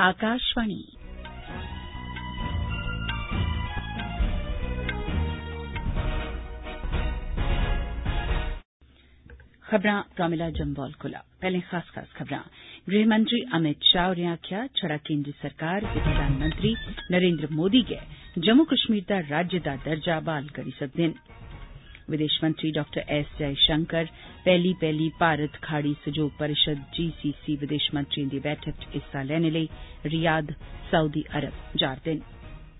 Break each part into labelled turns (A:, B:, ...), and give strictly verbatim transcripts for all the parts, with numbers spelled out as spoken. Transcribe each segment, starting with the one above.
A: आकाशवाणी खबरां कामिला जम्वाल कोला पैहले खास खास खबरां गृहमंत्री अमित शाह होरें आखेआ छड़ा केन्द्र सरकार ते प्रधानमंत्री नरेन्द्र मोदी गै जम्मू कश्मीर दा राज्य दा दर्जा बहाल करी सकदे न। विदेश मंत्री डाक्टर एस जयशंकर पैहली पैहली भारत खाड़ी सैह्योग परिषद जीसीसी विदेश मंत्रियें दी बैठक च हिस्सा लैने लेई रियाद सऊदी अरब जा'रदे न।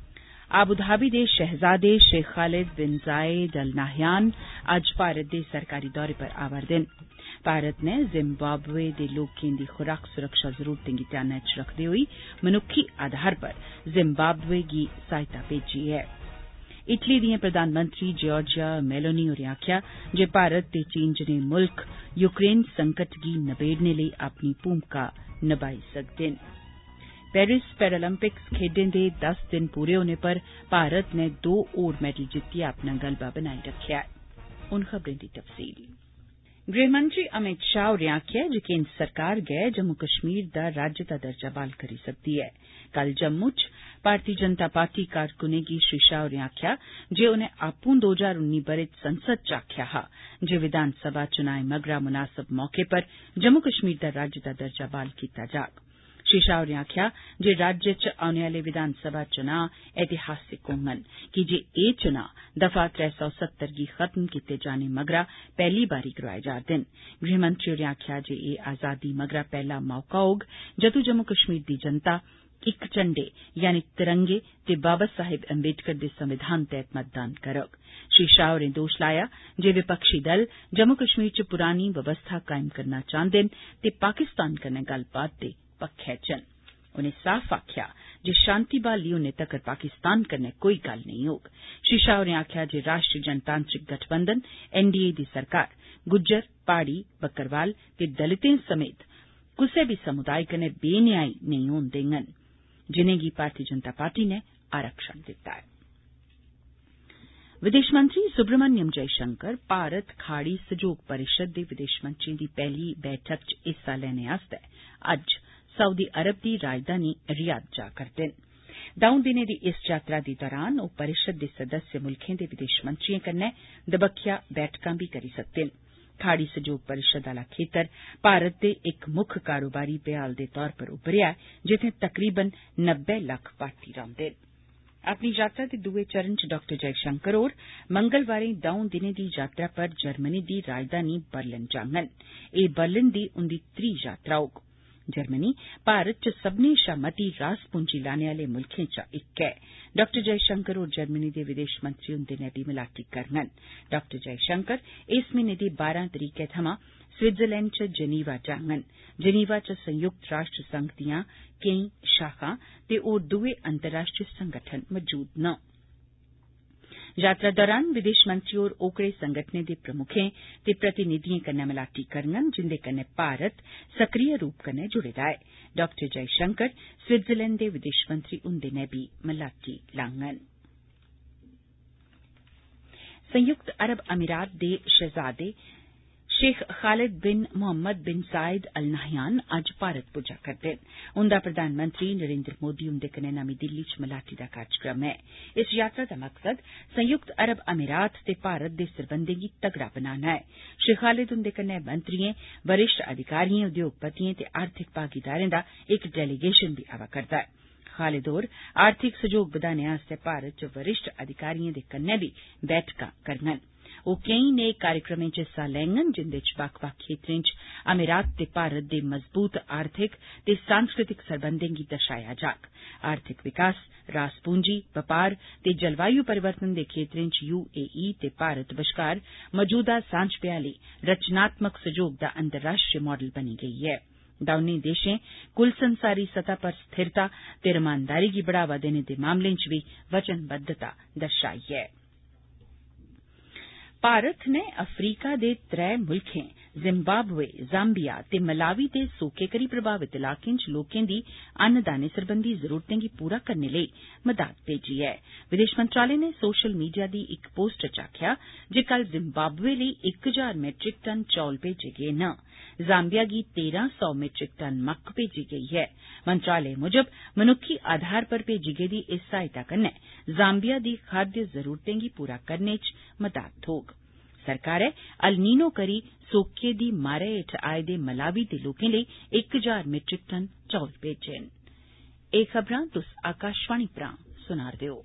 A: आबूधाबी दे शहजादे शेख खालिद बिन जायद अल नाहयान अज्ज भारत दे सरकारी दौरे पर आवा'रदे न। भारत नै जिम्बाब्वे दे लोकें दी खुराक सुरक्षा जरूरतें गी ध्यानै च रखदे होई मनुक्खी आधार पर जिम्बाब्वे गी सहायता भेजी ऐ। इटली दिएं प्रधानमंत्री जार्जिया मेलोनी होरें आखेआ जे भारत ते चीन जनेह् मुल्ख यूक्रेन संकट गी नबेड़ने लेई अपनी भूमिका नभाई सकदे न। पेरिस पैरालंपिक्स खेड्डें दे दस दिन पूरे होने पर भारत नै दो होर मैडल जित्तियै अपना गलबा बनाई रखेआ ऐ। हुन खबरें दी तफसील। गृहमंत्री अमित शाह होरें आखेआ जे केन्द्र सरकार गै जम्मू कश्मीर दा राज्य दा दर्जा बहाल करी सकदी ऐ। कल जम्मू च भारतीय जनता पार्टी कारकुनें गी श्री शाह होरें आखेआ जे उनें आपूं दो हजार उन्नी ब'रे च संसद च आखेआ हा जे विधानसभा चुनाएं मगरा मुनासब मौके पर जम्मू कश्मीर दा राज्य दा दर्जा बहाल कीता जाग। श्री शाह होरें आखेआ जे राज्य च औने आले विधानसभा चुनां ऐतिहासिक होङन कीजे एह् चुनां दफा त्रै सौ सत्तर गी खत्म कीते जाने मगरा पैहली बारी करोआए जा'रदे न। गृहमंत्री होरें आखेआ जे एह् आजादी मगरा पैहला मौका होग जदूं जम्मू कश्मीर दी जनता इक झंडे यानी तिरंगे ते बाबा साहिब अम्बेडकर दे संविधान तैह्त मतदान करग। श्री शाह होरें दोश लाया जे विपक्षी दल जम्मू कश्मीर च पुरानी बवस्था कायम करना चांहदे न ते पाकिस्तान कन्नै गल्लबात दे पक्खै च न। उनें साफ आखेआ जे शांति बहाली होने तगर पाकिस्तान कन्नै कोई गल्ल नेईं होग। श्री शाह होरें आखेआ जे राष्ट्रीय जनतांत्रिक गठबंधन एनडीए दी सरकार गुज्जर प्हाड़ी बक्करवाल ते दलितें समेत कुसै बी समुदाय कन्नै बेन्यायी नेईं होन देङन जिनेंगी भारतीय जनता पार्टी नै आरक्षण दित्ता ऐ। विदेश मंत्री सुब्रमण्यम जयशंकर भारत खाड़ी सैह्योग परिषद दे विदेश मंत्रियें दी पैहली बैठक च हिस्सा लैने आस्तै अज्ज सऊदी अरब दी राजधानी रियाद जा करदे न। दौं दिनें दी इस यात्रा दे दौरान ओह् परिषद दे सदस्य मुल्खें दे विदेश मंत्रियें कन्नै दबक्ख्या बैठकां बी करी सकदे न। खाड़ी सैह्योग परिषद आला खेतर भारत दे इक मुक्ख कारोबारी भ्याल दे तौर पर उभरेआ ऐ जित्थें तकरीबन नब्बे लक्ख भारती रौंह्दे न। अपनी यात्रा दे दुए चरण च डाक्टर जयशंकर होर मंगलवारें दौं दिनें दी यात्रा पर जर्मनी दी राजधानी बर्लिन जाङन। एह् बर्लिन दी उंदी त्री यात्रा होग। जर्मनी भारत च सब्मनें शा मती रास पूंजी लाने आले मुल्खें चा इक ऐ। डाक्टर जयशंकर होर जर्मनी दे विदेश मंत्री हुंदे नै बी मलाटी करङन। डाक्टर जयशंकर इस म्हीने दी बारां तरीकै थमां स्विट्जरलैंड च जनीवा जाङन। जनीवा च संयुक्त राष्ट्र संघ दियां केईं शाखां ते होर दुए अंतर्राष्ट्रीय संगठन मजूद न। यात्रा दौरान विदेश मंत्री होर ओकड़े संगठनें दे प्रमुखें ते प्रतिनिधिएं कन्नै मलाटी करङन जिंदे कन्नै भारत सक्रिय रूप कन्नै जुड़े दा ऐ। डाक्टर जयशंकर स्विट्जरलैंड दे विदेश मंत्री हुंदे नै बी मलाटी लाङन। संयुक्त अरब अमीरात दे शहजादे शेख खालिद बिन मोहम्मद बिन जायद अल नाहयान अज्ज भारत पुज्जा करदे न। उंदा प्रधानमंत्री नरेन्द्र मोदी हुंदे कन्नै नमीं दिल्ली च मलाटी दा कार्यक्रम ऐ। इस यात्रा दा मकसद संयुक्त अरब अमीरात ते भारत दे सरबंधें गी तगड़ा बनाना ऐ। श्री खालिद हुंदे कन्नै मंत्रिएं वरिष्ठ अधिकारिएं उद्योगपतिएं ते आर्थिक भागीदारें दा इक डेलीगेशन बी आवा करदा ऐ। खालिद होर आर्थिक सैह्योग बधाने आस्तै भारत च वरिष्ठ अधिकारिएं दे कन्नै बी बैठकां करङन। ओह् केईं नेय कार्यक्रमें च हिस्सा लैङन जिंदे च बक्ख बक्ख खेत्रें च अमीरात ते भारत दे मजबूत आर्थिक ते सांस्कृतिक सरबंधें गी दर्शाया जाग। आर्थिक विकास, रास पूंजी, बपार ते जलवायु परिवर्तन दे खेत्रें च यूएई ते भारत बश्कार मौजूदा सांझ भ्याली रचनात्मक सैह्योग दा अंतर्राष्ट्रीय मॉडल बनी गेई ऐ। दौनें देशें कुल संसारी सतह पर स्थिरता ते रमानदारी गी बढ़ावा देने दे मामलें च बी वचनबद्धता दर्शाई ऐ। भारत नै अफ्रीका दे त्रै मुल्खें जिम्बाब्वे, जाम्बिया ते मलावी दे सोके करी प्रभावित इलाकें च लोकें दी अन्नदाने सरबंधी जरूरतें गी पूरा करने लेई मदाद भेजी ऐ। विदेश मंत्रालय ने सोशल मीडिया दी इक पोस्ट च आखेआ जे कल जिम्बाब्वे लेई इक हजार मैट्रिक टन चौल भेजे गे न। जाम्बिया गी तेरां सौ मैट्रिक टन मक्क भेजी गेई ऐ। मंत्रालय मुजब मनुक्खी आधार पर भेजी गेदी इस सहायता कन्नै जाम्बिया दी खाद्य जरूरतें गी पूरा करने च मदाद थ्होग। सरकारै अल नीनो करी सोके दी मारै हेठ आए दे मलावी दे लोकें लेई इक हजार मैट्रिक टन चौल भेजे न। एह् खबरां तुस आकाशवाणी परा सुना'रदे ओ।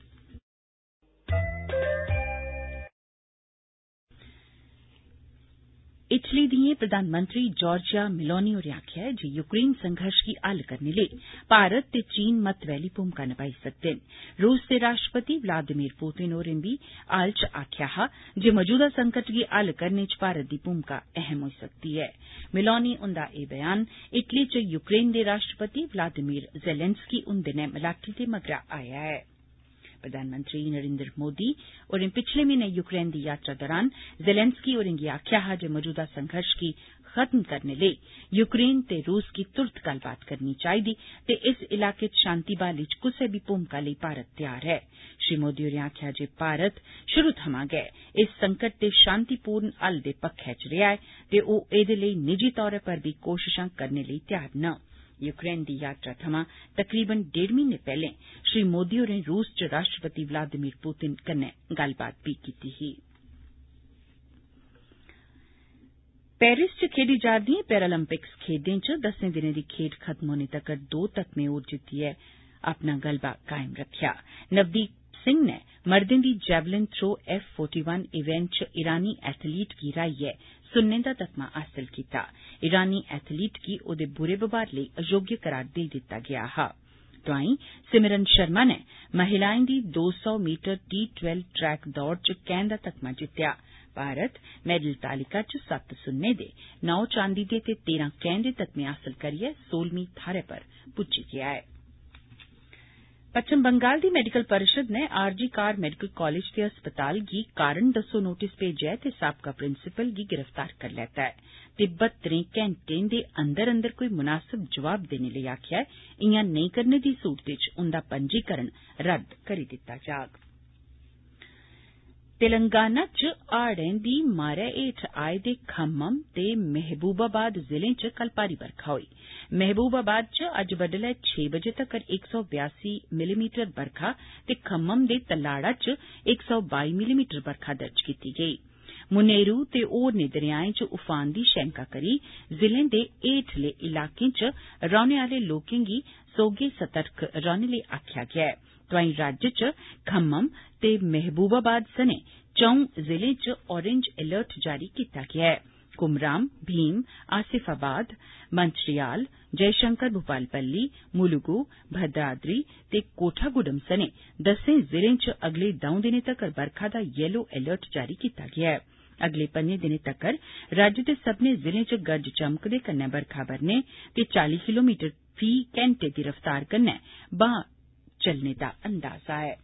A: इटली दिएं प्रधानमंत्री जॉर्जिया मेलोनी होरें आखेआ ऐ जे यूक्रेन संघर्ष गी हल करने लेई भारत ते चीन महत्वै आली भूमिका नभाई सकदे न। रूस दे राष्ट्रपति व्लादिमीर पुतिन होरें बी हाल च आखेआ हा जे मौजूदा संकट गी हल करने च भारत दी भूमिका अहम होई सकदी ऐ। मेलोनी हुंदा एह् बयान इटली च यूक्रेन दे राष्ट्रपति व्लादिमीर ज़ेलेंस्की हुंदे नै मलाटी दे मगरा आया ऐ। प्रधानमंत्री नरेंद्र मोदी होरें पिछले म्हीने यूक्रेन दी यात्रा दौरान ज़ेलेंस्की होरें गी आखेआ हा जे मौजूदा संघर्ष गी खत्म करने लेई यूक्रेन ते रूस गी तुरत गल्लबात करनी चाहिदी ते इस इलाके च शांति बहाली च कुसै बी भूमिका लेई भारत तैयार ऐ। श्री मोदी होरें आखेआ जे भारत शुरू थमां गै इस संकट दे शांतिपूर्ण हल दे पक्खै च रेआ ऐ ते ओह् एह्दे लेई निजी तौर पर बी कोशशां करने लेई तैयार न। यूक्रेन दी यात्रा थमां तकरीबन डेढ़ म्हीने पैहले श्री मोदी होरें रूस च राष्ट्रपति व्लादिमीर पुतिन कन्नै गल्लबात बी कीती ही। पेरिस च खेडी जा'रदिएं पैरालंपिक्स खेड्डें च दसें दिनें दी खेड खत्म होने तक्कर दो तगमे होर जित्तियै अपना गलबा कायम रक्खेआ। नवदीप सिंह नै मर्दें दी javelin throw F forty one event च ईरानी एथलीट गी हराइयै सुन्ने दा तगमा हासल कीता। ईरानी एथलीट गी ओह्दे बुरे बपार लेई अयोग्य करार देई दित्ता गेआ हा। तोआईं सिमरन शर्मा नै महिलाएं दी दो सौ मीटर टी ट्वेल्व ट्रैक दौड़ च कैंह् दा तगमा जित्तेआ। भारत मैडल तालिका च सत्त सुन्ने दे, नौ चांदी दे ते तेरां कैंह् दे तगमे हासल करियै सोलहवीं थाह्रै पर पुज्जी गेआ ऐ। पच्छम बंगाल दी मेडिकल परिषद नै आरजी कार मेडिकल कालेज ते अस्पताल गी कारण दस्सो नोटिस भेजेआ ऐ ते साबका प्रिंसिपल गी गिरफ्तार करी लैता ऐ ते बहत्तरें घैंटें दे अंदर अंदर कोई मुनासब जवाब देने लेई आखेआ ऐ। इयां नेईं करने दी सूरत च उंदा पंजीकरण रद्द करी दित्ता जाग। तेलंगाना च हाड़ें दी मारै हेठ आए दे खम्मम ते महबूबाबाद जिलें च कल भारी बरखा होई। महबूबाबाद च अज्ज बड्डलै छे बजे तक्कर इक सौ बयासी मिलीमीटर बरखा ते खम्मम दे तलाड़ा च इक सौ बाई मिलीमीटर बरखा दर्ज कीती गेई। मुनेरू ते होरनें दरेयाएं च उफान दी शैंका करी जिलें दे हेठले इलाकें च रौह्ने आले लोकें गी सौह्गे सतर्क रौह्ने लेई आखेआ गेआ ऐ। तोआईं राज्य च खम्मम ते महबूबाबाद सने चौं जिलें च ऑरेंज अलर्ट जारी कीता गेआ ऐ। कुमराम, भीम, आसिफाबाद, मंचरियाल, जयशंकर भूपालपल्ली, मुलुगु, भद्राद्री ते कोठागुडम सने दसें जिलें च अगले दौं दिनें तक्कर बरखा दा येलो अलर्ट जारी कीता गेआ ऐ। अगले पंजें दिनें तक्कर राज्य दे सब्भनें जिलें च गरज चमक दे कन्नै बरखा बरने ते चाली किलोमीटर फी घैंटे दी रफ्तार कन्नै ब्हाऽ चलने दा अंदाजा ऐ।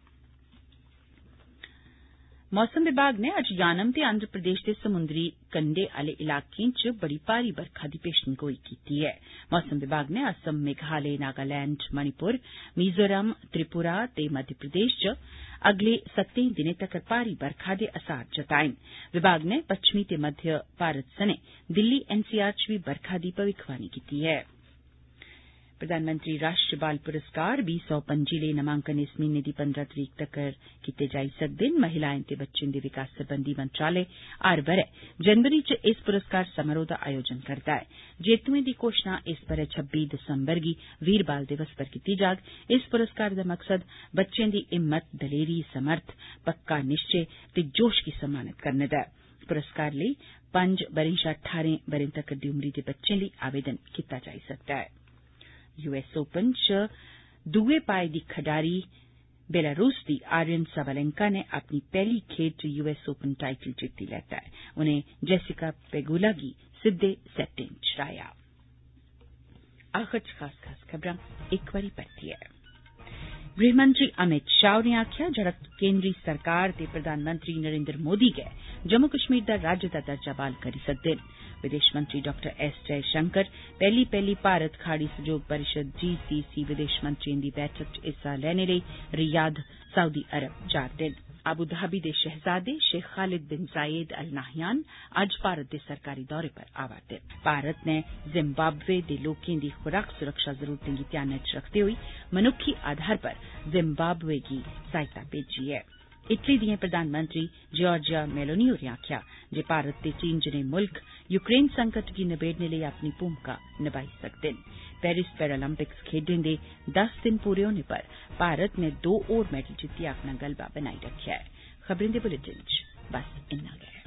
A: मौसम विभाग नै अज्ज यानम ते आंध्र प्रदेश दे समुंदरी कंढे आले इलाकें च बड़ी भारी बरखा दी पेशनगोई कीती ऐ। मौसम विभाग नै असम, मेघालय, नागालैंड, मणिपुर, मिजोरम, त्रिपुरा ते मध्य प्रदेश च अगले सत्तें दिनें तक्कर भारी बरखा दे असार जताए न। विभाग नै पच्छमी ते मध्य भारत सने दिल्ली एनसीआर च बी बरखा दी भविक्खवाणी कीती ऐ। प्रधानमंत्री राष्ट्रीय बाल पुरस्कार बीह् सौ पंजी लेई नामांकन इस म्हीने दी पंदरां तरीक तक्कर कीते जाई सकदे न। महिलाएं ते बच्चें दे विकास सरबंधी मंत्रालय हर ब'रे जनवरी च इस पुरस्कार समारोह दा आयोजन करदा ऐ। जेतुएं दी घोषणा इस ब'रे छब्बी दिसंबर गी वीर बाल दिवस पर कीती जाग। इस पुरस्कार दा मकसद बच्चें दी हिम्मत, दलेरी, समर्थ, पक्का निश्चय ते जोश गी सम्मानित करने दा ऐ। पुरस्कार लेई पंज ब'रें शा ठारें ब'रें तक्कर दी उमरी दे बच्चें लेई आवेदन कीता जाई सकदा ऐ। यूएस ओपन च दुए पाए दी खडारी बेलारूस दी आर्यन साबालेंका ने अपनी पैहली खेड च यूएस ओपन टाइटल जित्ती लैता ऐ। उनें जेसिका पेगुला गी सिद्धे सैट्टें च हराया। आखिर च खास खास खबरां इक बारी परतियै। गृहमंत्री अमित शाह होरें आखेआ जेह्ड़ा केंद्री सरकार ते प्रधानमंत्री नरेंद्र मोदी गै जम्मू कश्मीर दा राज्य दा दर्जा बहाल करी सकदे न। विदेश मंत्री डॉक्टर एस जयशंकर पहली पहली भारत खाड़ी सहयोग परिषद जी सी सी विदेश मंत्रियों की बैठक च हिस्सा लैने लेई रियाद सऊदी अरब जा'रदे न। अबू धाबी दे शहजादे Sheikh Khalid bin Zayed Al Nahyan अज्ज भारत दे सरकारी दौरे पर आवा'रदे न। भारत नै जिम्बाब्वे दे लोकें दी खुराक सुरक्षा जरूरतें गी ध्यानै च रखदे होई मनुक्खी आधार पर जिम्बाब्वे गी सहायता भेजी ऐ। इटली दिएं प्रधानमंत्री जॉर्जिया मेलोनी होरें आखेआ जे भारत ते चीन जनेह मुल्ख यूक्रेन संकट गी नबेड़ने लेई अपनी भूमिका निभाई सकदे न। पेरिस पैरालंपिक्स खेड्डें दे दस दिन पूरे होने पर भारत नै दो होर मैडल जित्तियै अपना गलबा बनाई रखेआ ऐ। खबरें दे बुलेटिन च बस इन्ना गै।